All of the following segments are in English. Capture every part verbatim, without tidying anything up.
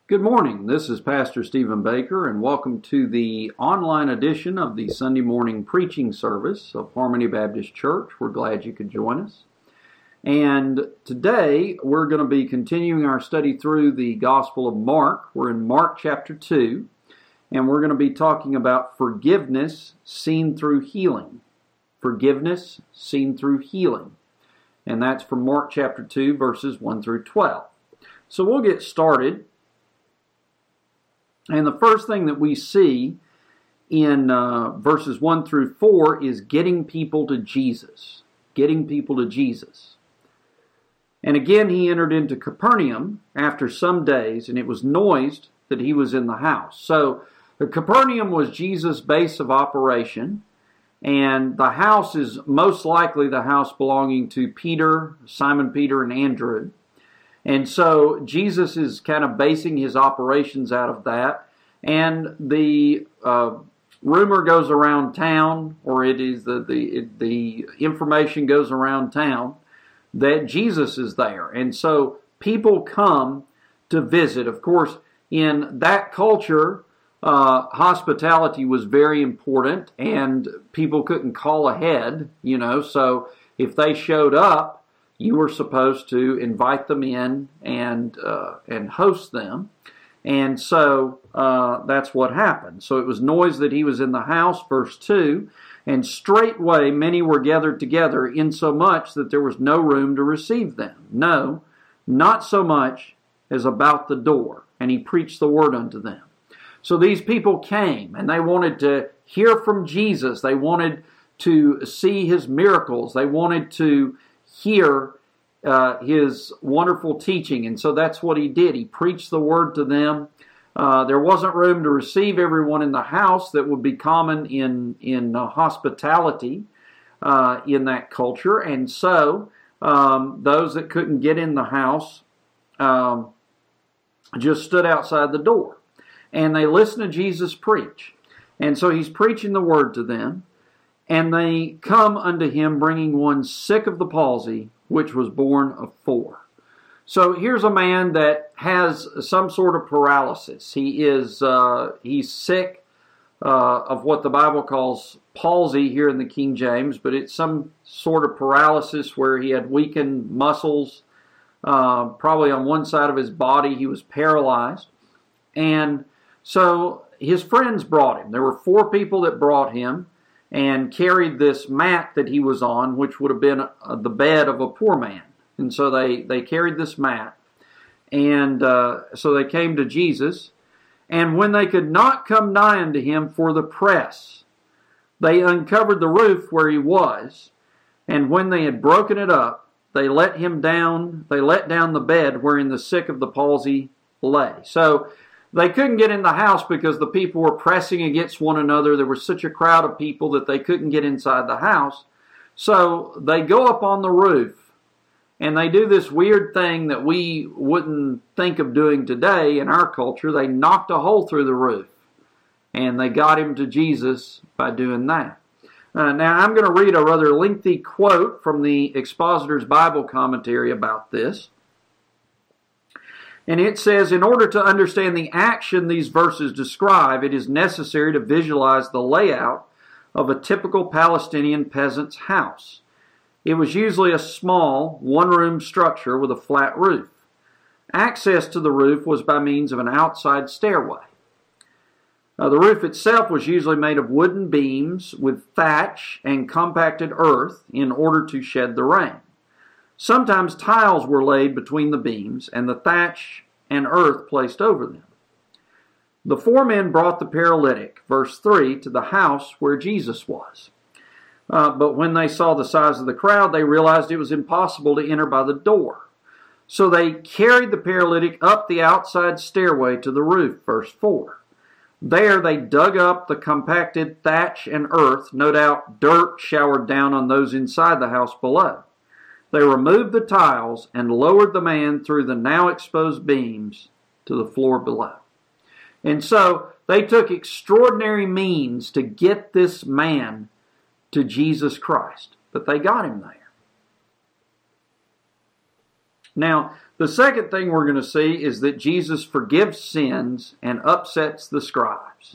Good morning. This is Pastor Stephen Baker, and welcome to the online edition of the Sunday morning preaching service of Harmony Baptist Church. We're glad you could join us. And today we're going to be continuing our study through the Gospel of Mark. We're in Mark chapter two, and we're going to be talking about forgiveness seen through healing. Forgiveness seen through healing. And that's from Mark chapter two, verses one through twelve. So we'll get started. And the first thing that we see in uh, verses one through four is getting people to Jesus. Getting people to Jesus. And again, he entered into Capernaum after some days, and it was noised that he was in the house. So the Capernaum was Jesus' base of operation, and the house is most likely the house belonging to Peter, Simon Peter, and Andrew. And so Jesus is kind of basing his operations out of that. And the uh, rumor goes around town, or it is the, the, it, the information goes around town that Jesus is there. And so people come to visit. Of course, in that culture, uh, hospitality was very important, and people couldn't call ahead, you know. So if they showed up, you were supposed to invite them in and uh, and host them. And so uh, that's what happened. So it was noised that he was in the house, verse two, and straightway many were gathered together, insomuch that there was no room to receive them. No, not so much as about the door. And he preached the word unto them. So these people came, and they wanted to hear from Jesus. They wanted to see his miracles. They wanted to hear uh, his wonderful teaching. And so that's what he did. He preached the word to them. Uh, there wasn't room to receive everyone in the house. That would be common in, in uh, hospitality uh, in that culture. And so um, those that couldn't get in the house um, just stood outside the door. And they listened to Jesus preach. And so he's preaching the word to them. And they come unto him, bringing one sick of the palsy, which was born of four. So here's a man that has some sort of paralysis. He is uh, he's sick uh, of what the Bible calls palsy here in the King James, but it's some sort of paralysis where he had weakened muscles. Uh, probably on one side of his body he was paralyzed. And so his friends brought him. There were four people that brought him and carried this mat that he was on, which would have been uh, the bed of a poor man. And so they, they carried this mat, and uh, so they came to Jesus. And when they could not come nigh unto him for the press, they uncovered the roof where he was, and when they had broken it up, they let him down, they let down the bed wherein the sick of the palsy lay. So they couldn't get in the house because the people were pressing against one another. There was such a crowd of people that they couldn't get inside the house. So they go up on the roof, and they do this weird thing that we wouldn't think of doing today in our culture. They knocked a hole through the roof, and they got him to Jesus by doing that. Uh, now, I'm going to read a rather lengthy quote from the Expositor's Bible Commentary about this. And it says, in order to understand the action these verses describe, it is necessary to visualize the layout of a typical Palestinian peasant's house. It was usually a small, one-room structure with a flat roof. Access to the roof was by means of an outside stairway. Uh, the roof itself was usually made of wooden beams with thatch and compacted earth in order to shed the rain. Sometimes tiles were laid between the beams and the thatch and earth placed over them. The four men brought the paralytic, verse three, to the house where Jesus was. Uh, but when they saw the size of the crowd, they realized it was impossible to enter by the door. So they carried the paralytic up the outside stairway to the roof, verse four. There they dug up the compacted thatch and earth, no doubt dirt showered down on those inside the house below. They removed the tiles and lowered the man through the now exposed beams to the floor below. And so they took extraordinary means to get this man to Jesus Christ. But they got him there. Now, the second thing we're going to see is that Jesus forgives sins and upsets the scribes.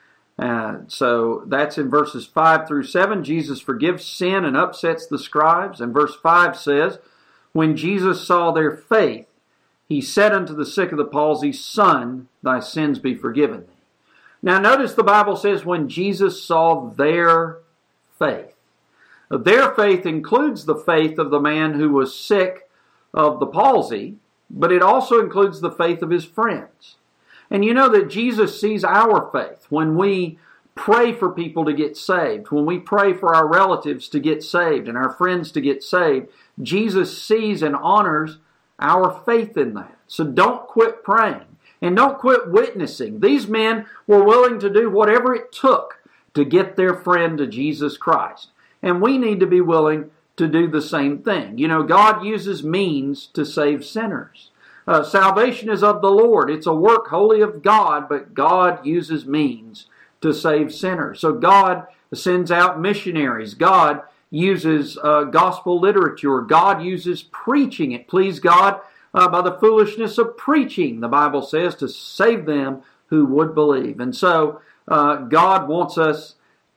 Uh, so that's in verses five through seven. Jesus forgives sin and upsets the scribes. And verse five says, when Jesus saw their faith, he said unto the sick of the palsy, Son, thy sins be forgiven thee. Now notice the Bible says when Jesus saw their faith. Their faith includes the faith of the man who was sick of the palsy, but it also includes the faith of his friends. And you know that Jesus sees our faith when we pray for people to get saved, when we pray for our relatives to get saved and our friends to get saved. Jesus sees and honors our faith in that. So don't quit praying and don't quit witnessing. These men were willing to do whatever it took to get their friend to Jesus Christ. And we need to be willing to do the same thing. You know, God uses means to save sinners. Uh, salvation is of the Lord. It's a work wholly of God, but God uses means to save sinners. So God sends out missionaries. God uses uh, gospel literature. God uses preaching. It pleased God uh, by the foolishness of preaching, the Bible says, to save them who would believe. And so uh, God wants us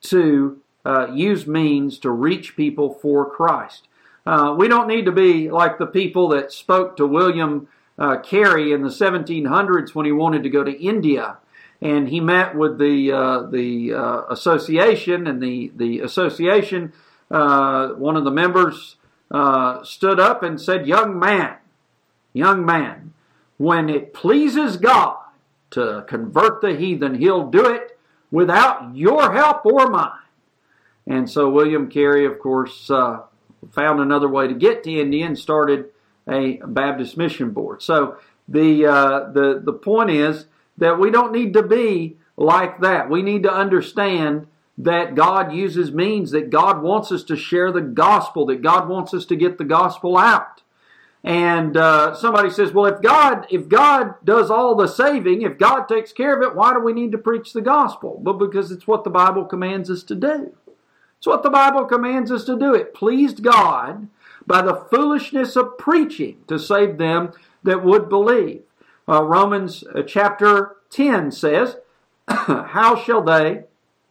to uh, use means to reach people for Christ. Uh, we don't need to be like the people that spoke to William uh, Carey in the seventeen hundreds when he wanted to go to India. And he met with the uh, the uh, association, and the, the association, uh, one of the members uh, stood up and said, Young man, young man, when it pleases God to convert the heathen, He'll do it without your help or mine. And so William Carey, of course, uh, found another way to get to India and started a Baptist mission board. So the uh, the the point is that we don't need to be like that. We need to understand that God uses means, that God wants us to share the gospel, that God wants us to get the gospel out. And uh, somebody says, well, if God if God does all the saving, if God takes care of it, why do we need to preach the gospel? Well, because it's what the Bible commands us to do. It's what the Bible commands us to do. It pleased God by the foolishness of preaching to save them that would believe. Uh, Romans uh, chapter ten says, how shall they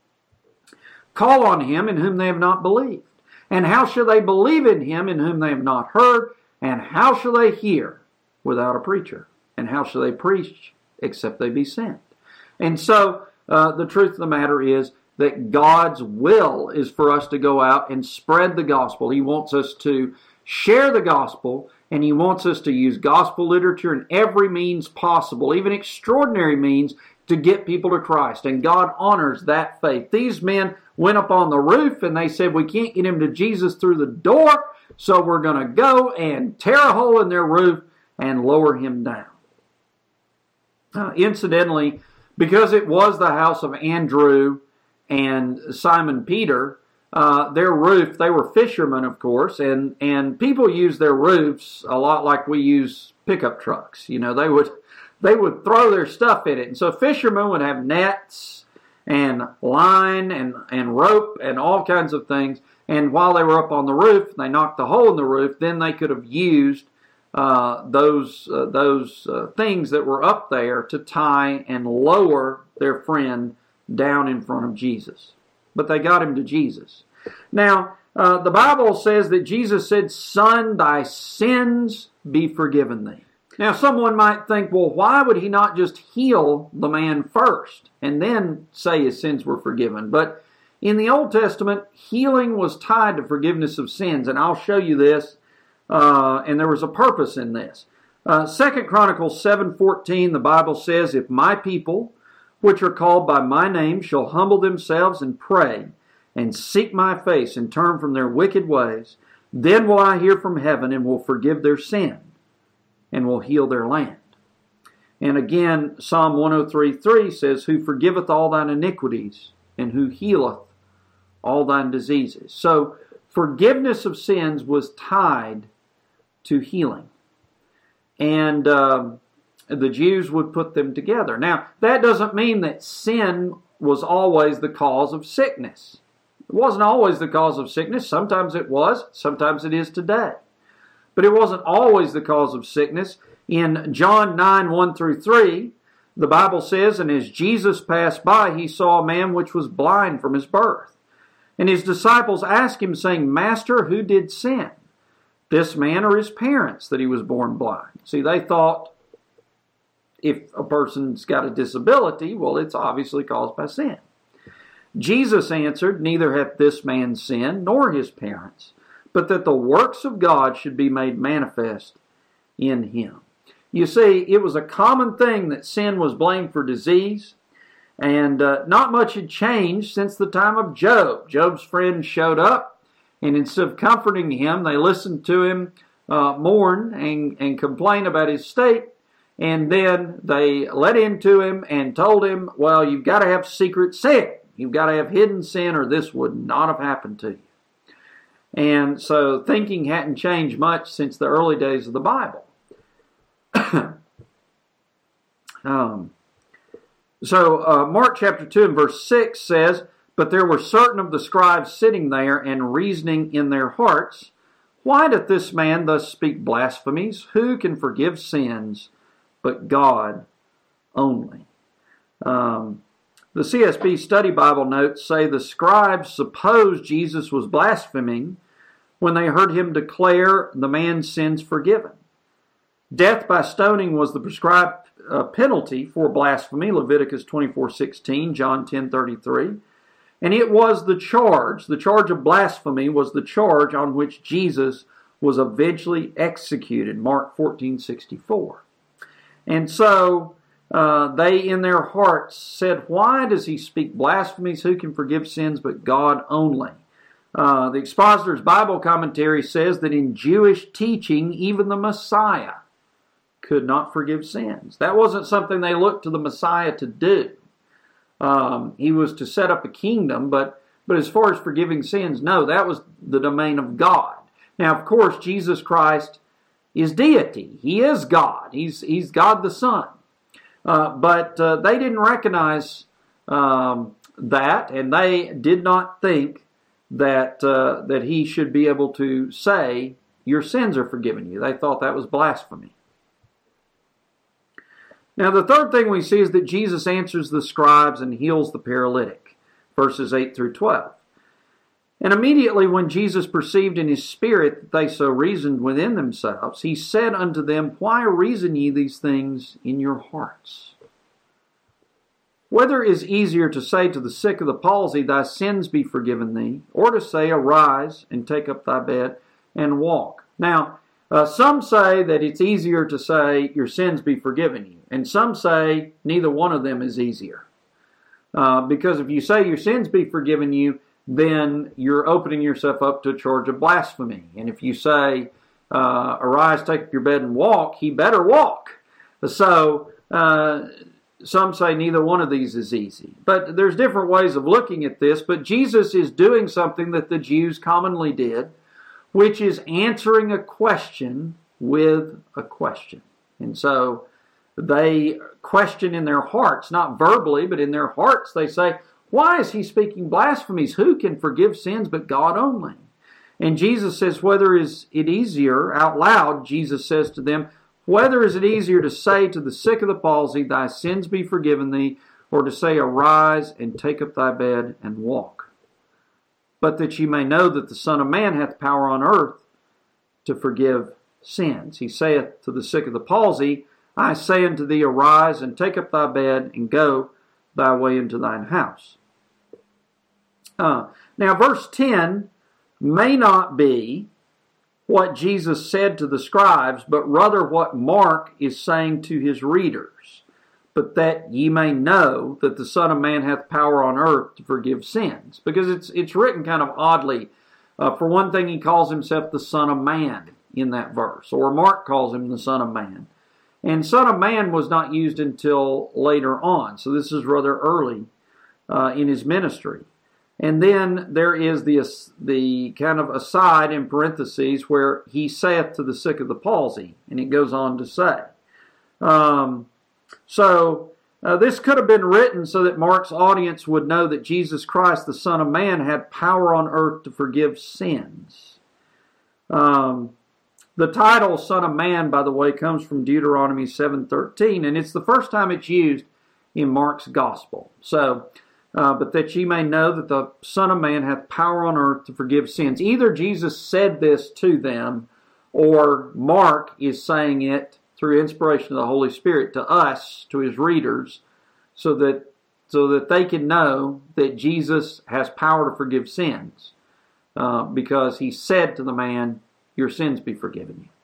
call on him in whom they have not believed? And how shall they believe in him in whom they have not heard? And how shall they hear without a preacher? And how shall they preach except they be sent? And so uh, the truth of the matter is that God's will is for us to go out and spread the gospel. He wants us to share the gospel, and He wants us to use gospel literature in every means possible, even extraordinary means, to get people to Christ. And God honors that faith. These men went up on the roof and they said, we can't get him to Jesus through the door, so we're going to go and tear a hole in their roof and lower him down. Uh, incidentally, because it was the house of Andrew and Simon Peter, uh, their roof, they were fishermen, of course, and, and people use their roofs a lot like we use pickup trucks. You know, they would they would throw their stuff in it. And so fishermen would have nets and line and, and rope and all kinds of things. And while they were up on the roof, they knocked a hole in the roof, then they could have used uh, those, uh, those uh, things that were up there to tie and lower their friend down in front of Jesus. But they got him to Jesus. Now, uh, the Bible says that Jesus said, Son, thy sins be forgiven thee. Now, someone might think, well, why would he not just heal the man first and then say his sins were forgiven? But in the Old Testament, healing was tied to forgiveness of sins. And I'll show you this. Uh, and there was a purpose in this. Uh, Second Chronicles seven fourteen, the Bible says, If my people, which are called by my name, shall humble themselves and pray, and seek my face, and turn from their wicked ways, then will I hear from heaven, and will forgive their sin, and will heal their land. And again, Psalm one oh three three says, Who forgiveth all thine iniquities, and who healeth all thine diseases. So, forgiveness of sins was tied to healing. And um, the Jews would put them together. Now, that doesn't mean that sin was always the cause of sickness. It wasn't always the cause of sickness. Sometimes it was. Sometimes it is today. But it wasn't always the cause of sickness. In John nine, one through three, the Bible says, "And as Jesus passed by, he saw a man which was blind from his birth. And his disciples asked him, saying, Master, who did sin, this man or his parents, that he was born blind?" See, they thought if a person's got a disability, well, it's obviously caused by sin. Jesus answered, "Neither hath this man sinned, nor his parents, but that the works of God should be made manifest in him." You see, it was a common thing that sin was blamed for disease, and uh, not much had changed since the time of Job. Job's friends showed up, and instead of comforting him, they listened to him uh, mourn and, and complain about his state, and then they let into him and told him, well, you've got to have secret sin. You've got to have hidden sin, or this would not have happened to you. And so thinking hadn't changed much since the early days of the Bible. um, so uh, Mark chapter two and verse six says, "But there were certain of the scribes sitting there and reasoning in their hearts, Why doth this man thus speak blasphemies? Who can forgive sins but God only?" Um, the C S B Study Bible notes say the scribes supposed Jesus was blaspheming when they heard him declare the man's sins forgiven. Death by stoning was the prescribed uh, penalty for blasphemy, Leviticus twenty-four sixteen, John ten thirty-three. And it was the charge, the charge of blasphemy was the charge on which Jesus was eventually executed, Mark fourteen sixty-four. And so uh, they in their hearts said, why does he speak blasphemies? Who can forgive sins but God only? Uh, the Expositor's Bible Commentary says that in Jewish teaching, even the Messiah could not forgive sins. That wasn't something they looked to the Messiah to do. Um, he was to set up a kingdom, but, but as far as forgiving sins, no, that was the domain of God. Now, of course, Jesus Christ is deity. He is God. He's, he's God the Son. Uh, but uh, they didn't recognize um, that, and they did not think that uh, that he should be able to say, your sins are forgiven you. They thought that was blasphemy. Now, the third thing we see is that Jesus answers the scribes and heals the paralytic, verses eight through twelve. And immediately when Jesus perceived in his spirit that they so reasoned within themselves, he said unto them, Why reason ye these things in your hearts? Whether it is easier to say to the sick of the palsy, Thy sins be forgiven thee, or to say, Arise and take up thy bed and walk. Now, uh, some say that it's easier to say, Your sins be forgiven you. And some say neither one of them is easier. Uh, because if you say your sins be forgiven you, then you're opening yourself up to a charge of blasphemy. And if you say, uh, Arise, take up your bed and walk, he better walk. So, uh, some say neither one of these is easy. But there's different ways of looking at this. But Jesus is doing something that the Jews commonly did, which is answering a question with a question. And so they question in their hearts, not verbally, but in their hearts, they say, why is he speaking blasphemies? Who can forgive sins but God only? And Jesus says, whether is it easier, out loud, Jesus says to them, whether is it easier to say to the sick of the palsy, Thy sins be forgiven thee, or to say, Arise and take up thy bed and walk? But that ye may know that the Son of Man hath power on earth to forgive sins. He saith to the sick of the palsy, I say unto thee, Arise and take up thy bed and go thy way into thine house. Uh, now, verse ten may not be what Jesus said to the scribes, but rather what Mark is saying to his readers. But that ye may know that the Son of Man hath power on earth to forgive sins. Because it's it's written kind of oddly. Uh, for one thing, he calls himself the Son of Man in that verse. Or Mark calls him the Son of Man. And Son of Man was not used until later on. So this is rather early uh, in his ministry. And then there is the, the kind of aside in parentheses where he saith to the sick of the palsy. And it goes on to say. Um, so uh, this could have been written so that Mark's audience would know that Jesus Christ, the Son of Man, had power on earth to forgive sins. Um The title Son of Man, by the way, comes from Deuteronomy seven thirteen, and it's the first time it's used in Mark's Gospel. So, uh, but that ye may know that the Son of Man hath power on earth to forgive sins. Either Jesus said this to them, or Mark is saying it through inspiration of the Holy Spirit to us, to his readers, so that so that they can know that Jesus has power to forgive sins, uh, because he said to the man, your sins be forgiven you.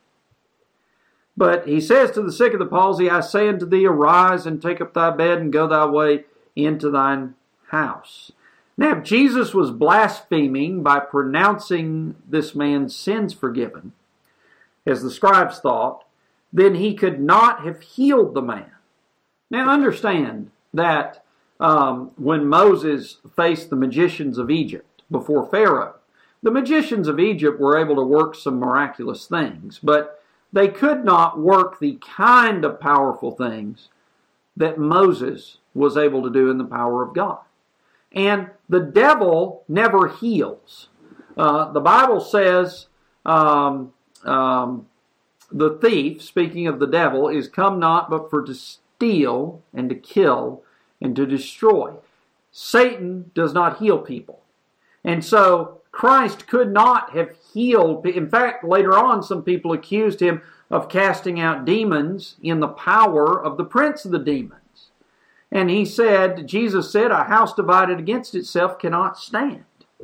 But he says to the sick of the palsy, I say unto thee, arise and take up thy bed and go thy way into thine house. Now, if Jesus was blaspheming by pronouncing this man's sins forgiven, as the scribes thought, then he could not have healed the man. Now, understand that um, when Moses faced the magicians of Egypt before Pharaoh, the magicians of Egypt were able to work some miraculous things, but they could not work the kind of powerful things that Moses was able to do in the power of God. And the devil never heals. Uh, the Bible says um, um, the thief, speaking of the devil, is come not but for to steal and to kill and to destroy. Satan does not heal people. And so Christ could not have healed. In fact, later on, some people accused him of casting out demons in the power of the prince of the demons. And he said, Jesus said, a house divided against itself cannot stand.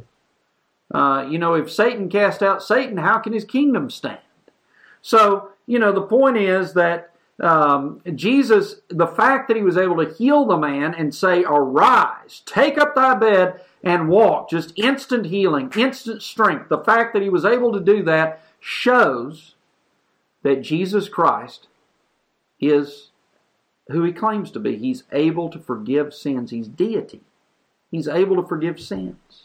Uh, you know, if Satan cast out Satan, how can his kingdom stand? So, you know, the point is that um, Jesus, the fact that he was able to heal the man and say, arise, take up thy bed and walk, just instant healing, instant strength. The fact that he was able to do that shows that Jesus Christ is who he claims to be. He's able to forgive sins. He's deity. He's able to forgive sins.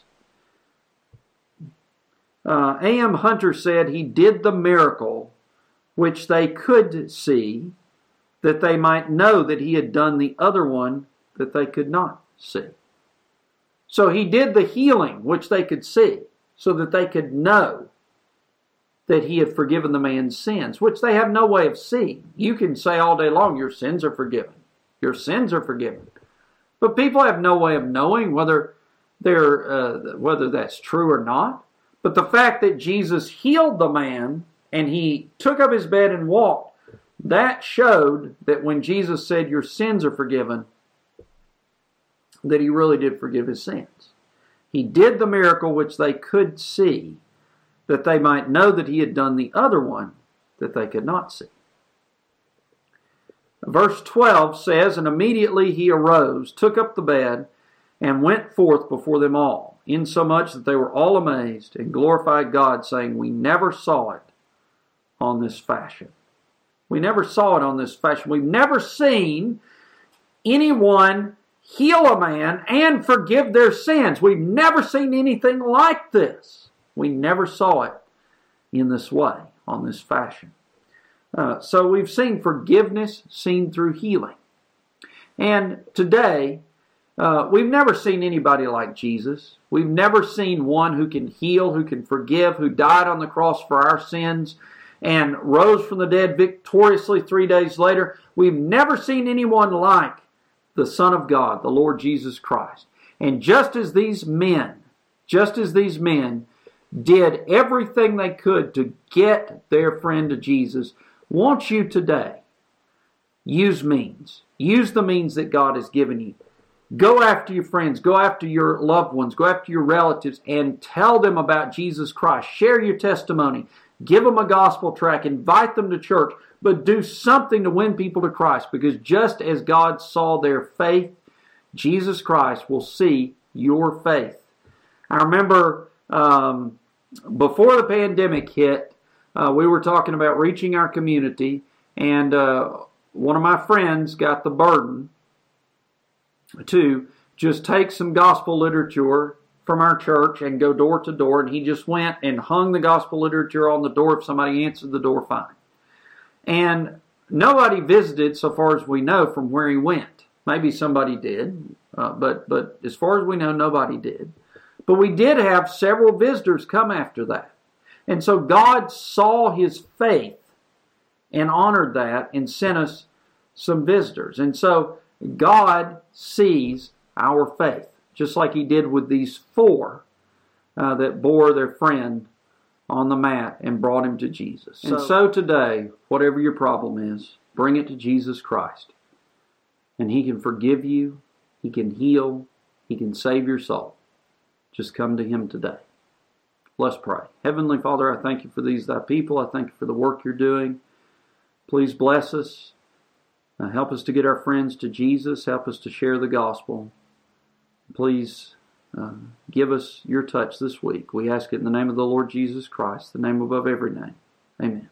Uh, A M Hunter said he did the miracle which they could see, that they might know that he had done the other one that they could not see. So he did the healing which they could see, so that they could know that he had forgiven the man's sins, which they have no way of seeing. You can say all day long, your sins are forgiven. Your sins are forgiven. But people have no way of knowing whether they're uh, whether that's true or not. But the fact that Jesus healed the man and he took up his bed and walked, that showed that when Jesus said, your sins are forgiven, that he really did forgive his sins. He did the miracle which they could see, that they might know that he had done the other one that they could not see. Verse twelve says, and immediately he arose, took up the bed, and went forth before them all, insomuch that they were all amazed, and glorified God, saying, we never saw it on this fashion. We never saw it on this fashion. We've never seen anyone heal a man and forgive their sins. We've never seen anything like this. We never saw it in this way, on this fashion. Uh, so we've seen forgiveness seen through healing. And today, uh, we've never seen anybody like Jesus. We've never seen one who can heal, who can forgive, who died on the cross for our sins and rose from the dead victoriously three days later. We've never seen anyone like the Son of God, the Lord Jesus Christ. And just as these men, just as these men did everything they could to get their friend to Jesus, won't you today use means. Use the means that God has given you. Go after your friends, go after your loved ones, go after your relatives, and tell them about Jesus Christ. Share your testimony. Give them a gospel tract. Invite them to church. But do something to win people to Christ, because just as God saw their faith, Jesus Christ will see your faith. I remember um, before the pandemic hit, uh, we were talking about reaching our community, and uh, one of my friends got the burden to just take some gospel literature from our church and go door to door, and he just went and hung the gospel literature on the door. If somebody answered the door, fine. And nobody visited, so far as we know, from where he went. Maybe somebody did, uh, but, but as far as we know, nobody did. But we did have several visitors come after that. And so God saw his faith and honored that and sent us some visitors. And so God sees our faith, just like he did with these four uh, that bore their friend on the mat and brought him to Jesus. So, and so today, whatever your problem is, bring it to Jesus Christ. And he can forgive you, he can heal, he can save your soul. Just come to him today. Let's pray. Heavenly Father, I thank you for these thy people. I thank you for the work you're doing. Please bless us. Uh, help us to get our friends to Jesus. Help us to share the gospel. Please uh, give us your touch this week. We ask it in the name of the Lord Jesus Christ, the name above every name. Amen.